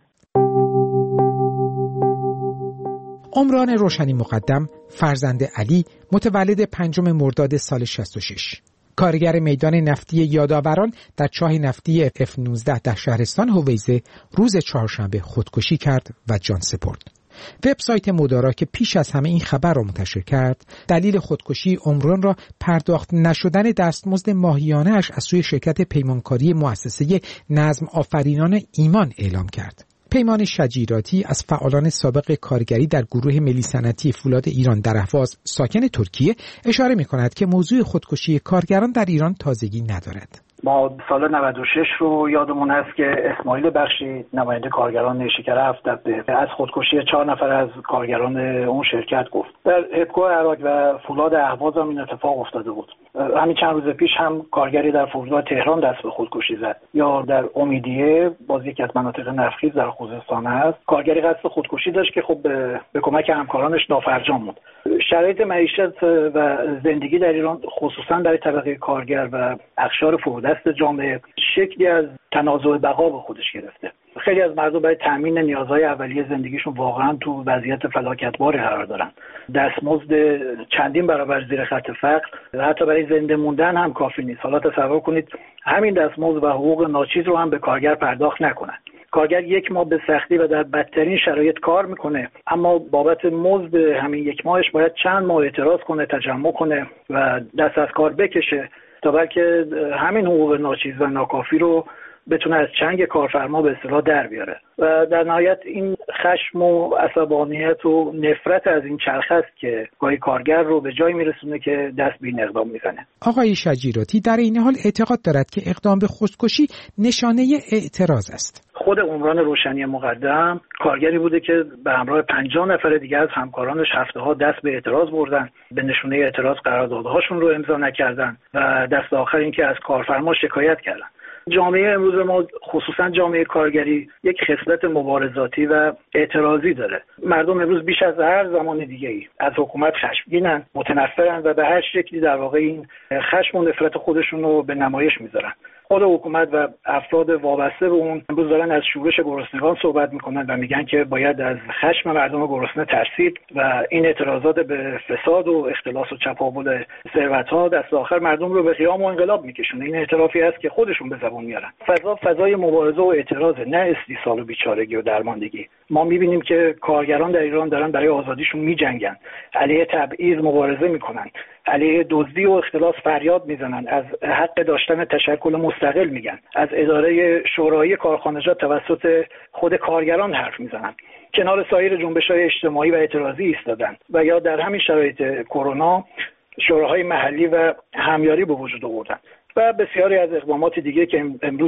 عمران روشنی مقدم فرزند علی متولد 5 مرداد سال 66، کارگر میدان نفتی یادآوران در چاه نفتی F19 در شهرستان هویزه روز چهارشنبه خودکشی کرد و جان سپرد. وبسایت مدارا که پیش از همه این خبر را منتشر کرد، دلیل خودکشی عمران را پرداخت نشدن دستمزد ماهیانه‌اش از سوی شرکت پیمانکاری مؤسسه نظم آفرینان ایمان اعلام کرد. پیمان شجیراتی از فعالان سابق کارگری در گروه ملی صنعتی فولاد ایران در اهواز ساکن ترکیه اشاره می‌کند که موضوع خودکشی کارگران در ایران تازگی ندارد. ما سال 96 رو یادمون هست که اسماعیل بخشی نماینده کارگران نیشکر هفت‌تپه از خودکشی 4 نفر از کارگران اون شرکت گفت. در هپکو عراق و فولاد اهواز هم این اتفاق افتاده بود. همین چند روز پیش هم کارگری در فرودگاه تهران دست به خودکشی زد. یا در امیدیه باز یکی از مناطق نفخیز در خوزستان هست، کارگری قصد خودکشی داشت که خب به کمک همکارانش نافرجام بود. شرایط معیشت و زندگی در ایران خصوصا برای طبقه کارگر و اقشار فرودست جامعه شکلی از تنازع بقا به خودش گرفته. خیلی از مردم برای تامین نیازهای اولیه زندگیشون واقعا تو وضعیت فلاکتباری قرار دارن. دستمزد چندین برابر زیر خط فقر حتی برای زنده موندن هم کافی نیست. حالا تصور کنید همین دستمزد و حقوق ناچیز رو هم به کارگر پرداخت نکنن. کارگر 1 ماه به سختی و در بدترین شرایط کار میکنه، اما بابت مزد همین 1 ماهش باید چند ماه اعتراض کنه، تجمع کنه و دست از کار بکشه تا بلکه همین حقوق ناچیز و ناکافی رو بتونه از چنگ کارفرما به اصطلاح در بیاره. و در نهایت این خشم و عصبانیت و نفرت از این چرخه است که گاهی کارگر رو به جای میرسونه که دست به این اقدام میزنه. آقای شجیراتی در این حال اعتقاد دارد که اقدام به خودکشی نشانه اعتراض است. خود عمران روشنی مقدم کارگری بوده که به همراه 50 نفر دیگه از همکارانش هفته‌ها دست به اعتراض بردن، به نشونه اعتراض قراردادهاشون رو امضا نکردن و دست آخر اینکه از کارفرما شکایت کردن. جامعه امروز ما خصوصا جامعه کارگری یک خصلت مبارزاتی و اعتراضی داره. مردم امروز بیش از هر زمان دیگه‌ای از حکومت خشمگینن، متنفرن و به هر شکلی در واقع این خشم و نفرت خودشون رو به نمایش میذارن. خود حکومت و افراد وابسته به اون امروز دارن از شورش گرسنگان صحبت میکنن و میگن که باید از خشم مردم گرسنه ترسید و این اعتراضات به فساد و اختلاس و چپاول ثروت‌ها دست آخر مردم رو به قیام و انقلاب میکشونه. این اعترافی است که خودشون به زبون میارن. فضای مبارزه و اعتراض، نه استیصال و بیچارگی و درماندگی. ما میبینیم که کارگران در ایران دارن برای آزادیشون میجنگن، علیه تبعیض مبارزه میکنن، علیه دزدی و اختلاس فریاد میزنن، از حق داشتن تشکل مستقل میگن، از اداره شورای کارخانجات توسط خود کارگران حرف میزنن، کنار سایر جنبش‌های اجتماعی و اعتراضی ایستادن و یا در همین شرایط کرونا شوراهای محلی و همیاری به وجود آوردن و بسیاری از اقدامات دیگه که امروز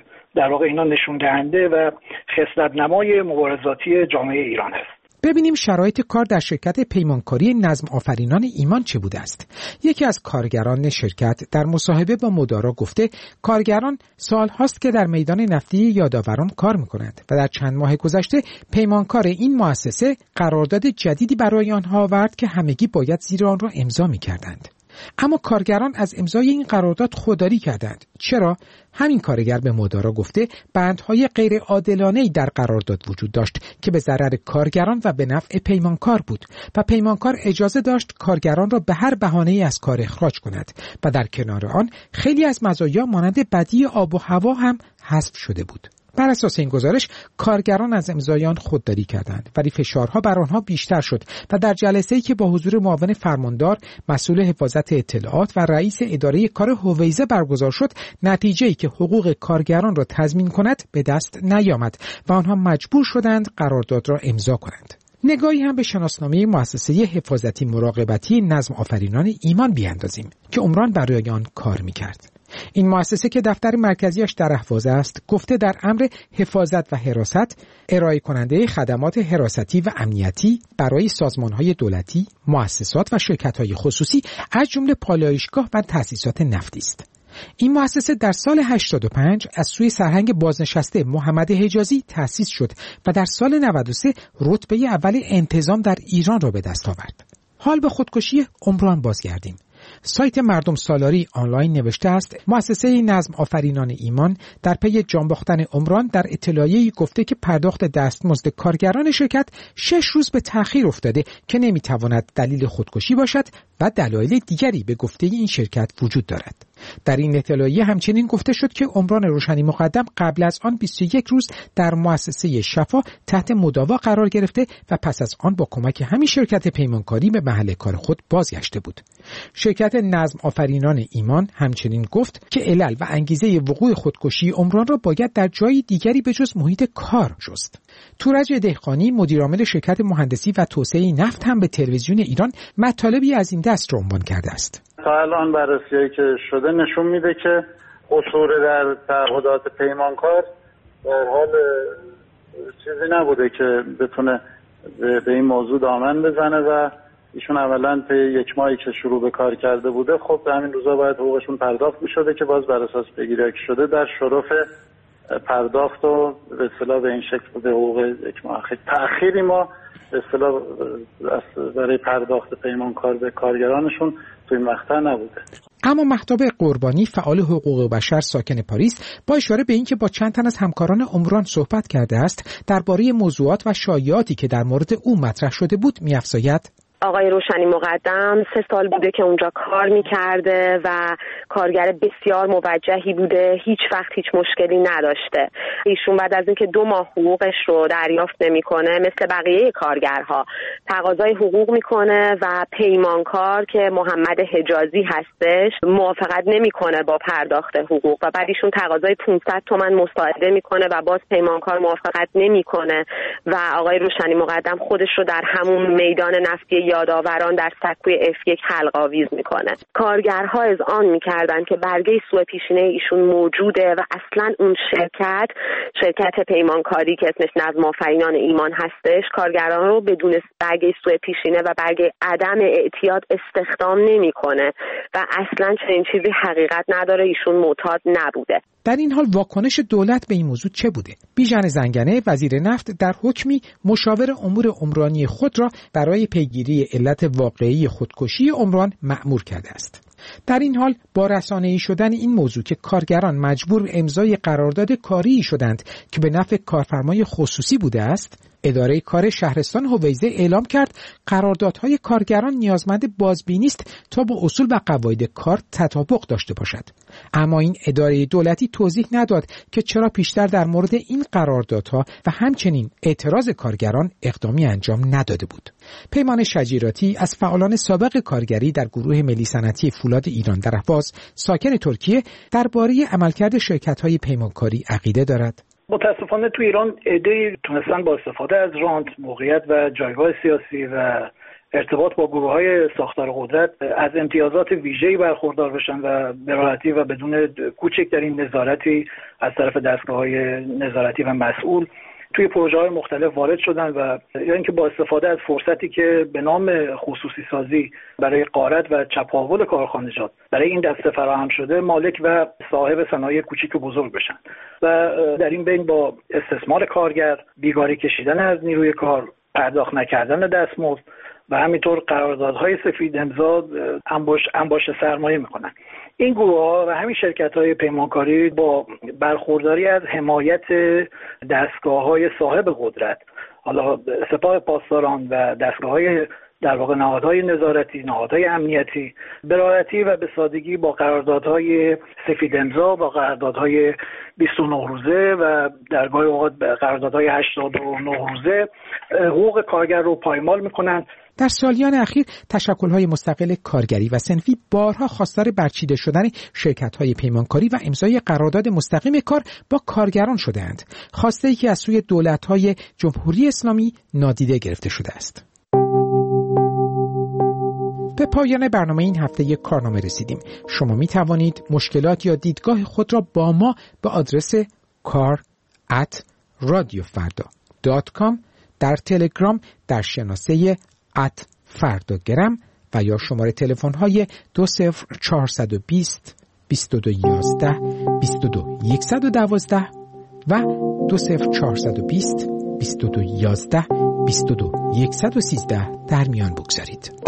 در واقع اینا نشون دهنده و خصلت نمای مبارزاتی جامعه ایران است. ببینیم شرایط کار در شرکت پیمانکاری نظم آفرینان ایمان چه بوده است. یکی از کارگران شرکت در مصاحبه با مدارا گفته کارگران سال هاست که در میدان نفتی یادآوران کار میکنند و در چند ماه گذشته پیمانکار این مؤسسه قرارداد جدیدی برای آنها آورد که همگی باید زیر آن را امضا میکردند. اما کارگران از امضای این قرارداد خودداری کردند. چرا؟ همین کارگر به مدارا گفته بندهای غیر عادلانه‌ای در قرارداد وجود داشت که به ضرر کارگران و به نفع پیمانکار بود و پیمانکار اجازه داشت کارگران را به هر بهانه‌ای از کار اخراج کند و در کنار آن خیلی از مزایا مانند بدی آب و هوا هم حذف شده بود. بر اساس این گزارش کارگران از امضای آن خودداری کردند، ولی فشارها بر آنها بیشتر شد و در جلسه‌ای که با حضور معاون فرماندار، مسئول حفاظت اطلاعات و رئیس اداره کار هویزه برگزار شد، نتیجه‌ای که حقوق کارگران را تضمین کند به دست نیامد و آنها مجبور شدند قرارداد را امضا کنند. نگاهی هم به شناسنامه مؤسسه حفاظتی مراقبتی نظم آفرینان ایمان بیاندازیم که عمران برای آن کار می‌کرد. این مؤسسه که دفتر مرکزیش در اهواز است، گفته در امر حفاظت و حراست، ارائه کننده خدمات حراستی و امنیتی برای سازمان‌های دولتی، مؤسسات و شرکت‌های خصوصی از جمله پالایشگاه و تأسیسات نفتی است. این مؤسسه در سال 85 از سوی سرهنگ بازنشسته محمد حجازی تأسیس شد و در سال 93 رتبه اول انتظام در ایران را به دست آورد. حال به خودکشی عمران بازگردیم. سایت مردم سالاری آنلاین نوشته است مؤسسه نظم آفرینان ایمان در پی جان باختن عمران در اطلاعیه‌ای گفته که پرداخت دستمزد کارگران شرکت 6 روز به تأخیر افتاده که نمیتواند دلیل خودکشی باشد و دلایل دیگری به گفته این شرکت وجود دارد. در این اطلاعیه همچنین گفته شد که عمران روشنی مقدم قبل از آن 21 روز در مؤسسه شفا تحت مداوا قرار گرفته و پس از آن با کمک همین شرکت پیمانکاری به محل کار خود بازگشته بود. شرکت نظم آفرینان ایمان همچنین گفت که علل و انگیزه وقوع خودکشی عمران را باید در جای دیگری به جز محیط کار جست. تورج دهقانی مدیرعامل شرکت مهندسی و توسعه نفت هم به تلویزیون ایران مطالبی از این دست را عنوان کرده است. تا الان بررسی‌هایی که شده نشون میده که قصور در تعهدات پیمانکار در حال چیزی نبوده که بتونه به این موضوع دامن بزنه و ایشون اولا طی 1 ماهی که شروع به کار کرده بوده خب در همین روزا باید حقوقشون پرداخت می‌شده که باز بر اساس پیگیری که شده در شرف پرداخت و به اصطلاح به این شکل بوده حقوق 1 ماه تأخیری ما به اصطلاح برای پرداخت پیمانکار به کارگرانشون توی مقطع نبوده. اما مهتاب قربانی فعال حقوق بشر ساکن پاریس با اشاره به اینکه با چند تن از همکاران عمران صحبت کرده است درباره موضوعات و شایعاتی که در مورد او مطرح شده بود می‌افزاید آقای روشنی مقدم 3 سال بوده که اونجا کار میکرده و کارگر بسیار موجهی بوده، هیچ وقت هیچ مشکلی نداشته. ایشون بعد از اینکه 2 ماه حقوقش رو دریافت نمیکنه مثل بقیه کارگرها تقاضای حقوق میکنه و پیمانکار که محمد حجازی هستش موافقت نمیکنه با پرداخت حقوق و بعد ایشون تقاضای 500 تومان مساعده میکنه و باز پیمانکار موافقت نمیکنه و آقای روشنی مقدم خودش رو در همون میدان نفتی یادآوران در سکوی F1 حلق آویز میکنه. کارگرها اذعان میکردن که برگه سوء پیشینه ایشون موجوده و اصلا اون شرکت پیمانکاری که اسمش نظم آفرینان ایمان هستش کارگران رو بدون برگه سوء پیشینه و برگه عدم اعتیاد استخدام نمیکنه و اصلا چنین چیزی حقیقت نداره، ایشون معتاد نبوده. در این حال واکنش دولت به این موضوع چه بوده؟ بیژن زنگنه وزیر نفت در حکمی مشاور امور عمرانی خود را برای پیگیری علت واقعی خودکشی عمران مأمور کرده است. در این حال با رسانه‌ای شدن این موضوع که کارگران مجبور به امضای قرارداد کاری شدند که به نفع کارفرمای خصوصی بوده است، اداره کار شهرستان هویزه اعلام کرد قراردادهای کارگران نیازمند بازبینی است تا با اصول و قواعد کار تطابق داشته باشد. اما این اداره دولتی توضیح نداد که چرا پیشتر در مورد این قراردادها و همچنین اعتراض کارگران اقدامی انجام نداده بود. پیمان شجیراتی از فعالان سابق کارگری در گروه ملی صنعتی فولاد ایران در اهواز ساکن ترکیه درباره عملکرد شرکت‌های پیمانکاری عقیده دارد. متاسفانه تو ایران عده‌ای تونستن با استفاده از رانت، موقعیت و جایگاه سیاسی و ارتباط با گروه‌های ساختار قدرت از امتیازات ویژه‌ای برخوردار بشن و به راحتی و بدون کوچکترین نظارتی از طرف دستگاه‌های نظارتی و مسئول توی پروژه‌های مختلف وارد شدن و یا اینکه با استفاده از فرصتی که به نام خصوصی سازی برای غارت و چپاول کارخانجات برای این دسته فراهم شده مالک و صاحب صنایع کوچیک و بزرگ بشن و در این بین با استثمار کارگر، بیگاری کشیدن از نیروی کار، پرداخت نکردن دستمزد و همینطور قراردادهای سفید امضا انباش سرمایه میکنن. این گروه‌ها و همین شرکت‌های پیمانکاری با برخورداری از حمایت دستگاه‌های صاحب قدرت، حالا سپاه پاسداران و دستگاه‌های در واقع نهادهای نظارتی، نهادهای امنیتی، به راحتی و به سادگی با قراردادهای سفید امضا و قراردادهای 29 روزه و در گاهی اوقات قراردادهای 89 روزه حقوق کارگر رو پایمال می‌کنند. در سالیان اخیر تشکل‌های مستقل کارگری و صنفی بارها خواستار برچیده شدن شرکت‌های پیمانکاری و امضای قرارداد مستقیم کار با کارگران شده‌اند، خواسته‌ای که از سوی دولت‌های جمهوری اسلامی نادیده گرفته شده است. به پایان برنامه این هفته یک کارنامه رسیدیم. شما می توانید مشکلات یا دیدگاه خود را با ما به آدرس kar@radiofarda.com در تلگرام در شناسه @فرداگرم و یا شماره تلفن های 20420 2211 22112 و 20420 2211 22113 در میان بگذارید.